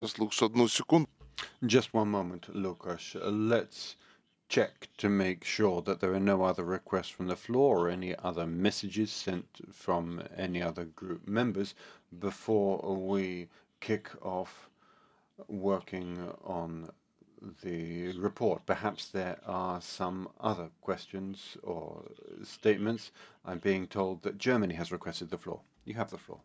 Lukas, одну секунду. Just one moment, Lukas. Let's check to make sure that there are no other requests from the floor or any other messages sent from any other group members before we kick off working on the report. Perhaps there are some other questions or statements. I'm being told that Germany has requested the floor. You have the floor.